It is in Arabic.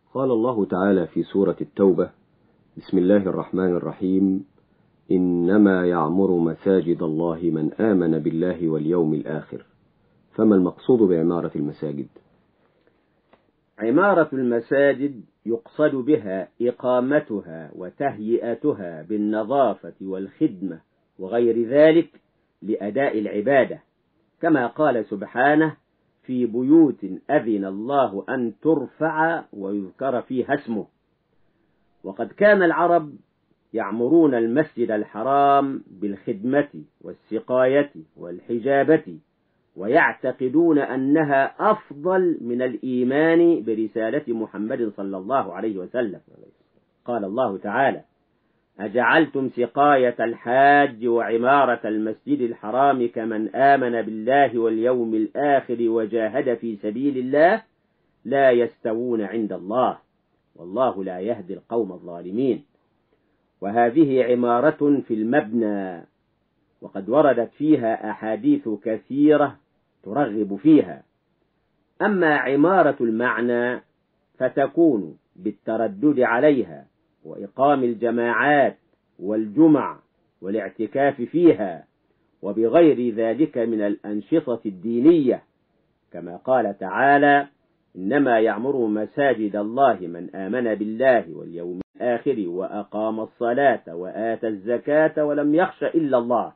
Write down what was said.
قال الله تعالى في سورة التوبة: بسم الله الرحمن الرحيم: إنما يعمر مساجد الله من آمن بالله واليوم الآخر. فما المقصود بعمارة المساجد؟ عمارة المساجد يقصد بها إقامتها وتهيئتها بالنظافة والخدمة وغير ذلك لأداء العبادة، كما قال سبحانه: في بيوت أذن الله أن ترفع ويذكر فيها اسمه. وقد كان العرب يعمرون المسجد الحرام بالخدمة والسقاية والحجابة، ويعتقدون أنها أفضل من الإيمان برسالة محمد صلى الله عليه وسلم. قال الله تعالى: أجعلتم سقاية الحاج وعمارة المسجد الحرام كمن آمن بالله واليوم الآخر وجاهد في سبيل الله لا يستوون عند الله والله لا يهدي القوم الظالمين. وهذه عمارة في المبنى، وقد وردت فيها أحاديث كثيرة ترغب فيها. أما عمارة المعنى فتكون بالتردد عليها وإقام الجماعات والجمع والاعتكاف فيها وبغير ذلك من الأنشطة الدينية، كما قال تعالى: إنما يعمر مساجد الله من آمن بالله واليوم الآخر وأقام الصلاة وآتى الزكاة ولم يخش إلا الله